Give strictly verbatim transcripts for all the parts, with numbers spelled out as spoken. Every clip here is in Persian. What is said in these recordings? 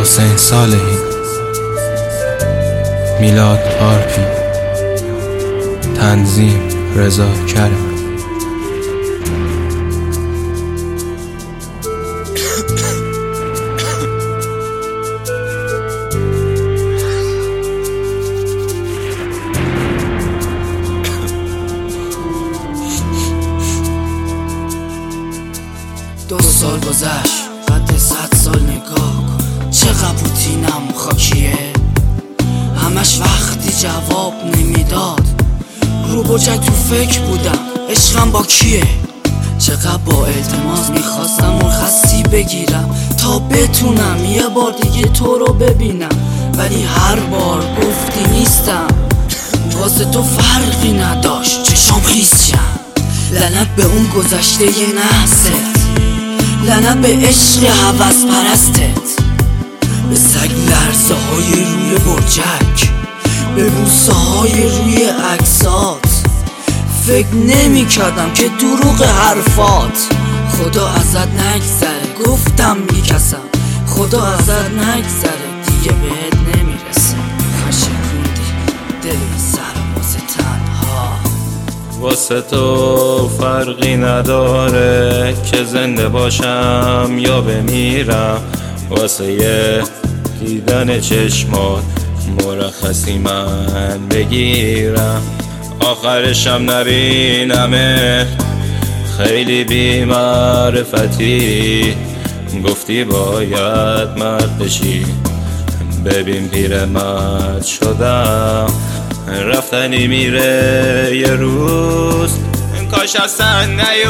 حسین صالحی، میلاد آرپی، تنظیم رضا کرم. دو سال گذشت بعد صد سال نگاه کن، چقدر روتینم خاکیه. همش وقتی جواب نمیداد رو بجک تو فکر بودم عشقم با کیه. چقدر با التماس میخواستم مرخصی بگیرم تا بتونم یه بار دیگه تو رو ببینم، ولی هر بار گفتی نیستم. واسه تو فرقی نداشت چشام خیس شم. لعنت به اون گذشته یه نحست، لعنت به عشق هوس پرستت، به سگ لرزه های روی برجک، به بوسه های روی عکسات. فکر نمی کردم که دروغ حرفات. خدا ازت نگذره گفتم میکسم، خدا ازت نگذره دیگه بهت نمیرسه. خشکوندی دل سر واسه تنها. واسه تو فرقی نداره که زنده باشم یا بمیرم، واسه یه دیدن چشمات مرخصی من بگیرم. آخرشم نبینمه خیلی بی معرفتی، گفتی باید مرد بشی ببین پیرمرد شدم. رفتنی میره یه روز، کاش اصلا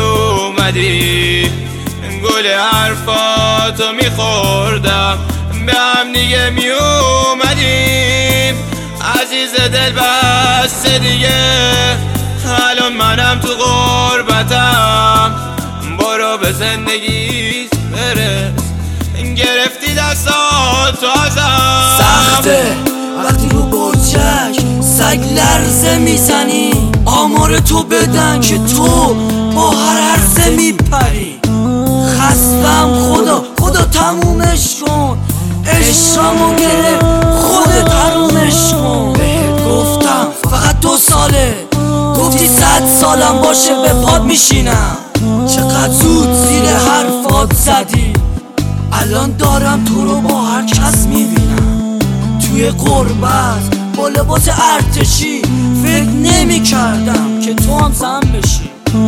نیومدی. گل حرفاتو میخوردم به هم دیگه میومدیم. عزیز دل بس دیگه الان منم تو غربتم. برو به زندگی برس، گرفتی دستاتو ازم. سخته وقتی رو برچک سگ لرزه میزنی، آمار تو بدن که تو با هر عرضه میپری. خستم خدا خدا تمومش کن، عشقمو گرفت خودت حرومش کن. بهت گفتم فقط دو ساله، گفتی صد سالم باشه به پاد میشینم. چقدر زود زیر حرفات زدی، الان دارم تو رو با هر کس میبینم. توی غربت با لباس ارتشی فکر نمی کردم که تو هم زن بشی.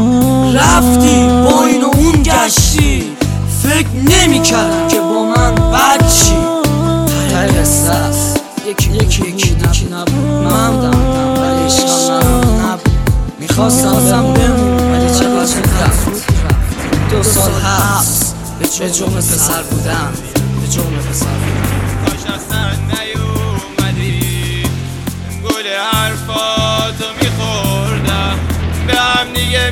رفتی با این و اون گشتی، فکر نمی کردم که با من بد چی. ته قصه است یکی یکی یکی نبود، من بودم ولی عشقم نبود. میخواستم بمون ولی چقدر زود رفت. دو سال حبس به جرم پسر بودم، به جرم پسر بودم. کاش اصلا نیومدی، گل حرفاتو میخوردم به هم دیگه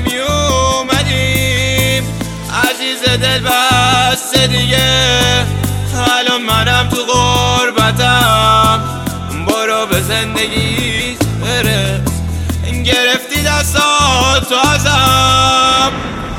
میومدیم. عزیز دل بس دیگه الان منم تو غربتم. برو به زندگی برس، گرفتی دستاتو ازم.